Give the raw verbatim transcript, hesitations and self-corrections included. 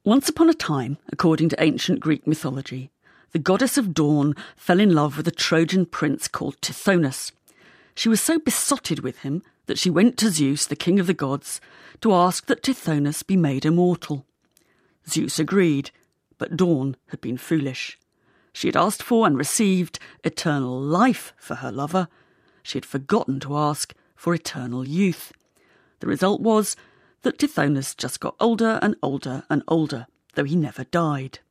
Once upon a time, according to ancient Greek mythology, the goddess of dawn fell in love with a Trojan prince called Tithonus. She was so besotted with him that she went to Zeus, the king of the gods, to ask that Tithonus be made immortal. Zeus agreed, but Dawn had been foolish. She had asked for and received eternal life for her lover. She had forgotten to ask for eternal youth. The result was that Tithonus just got older and older and older, though he never died.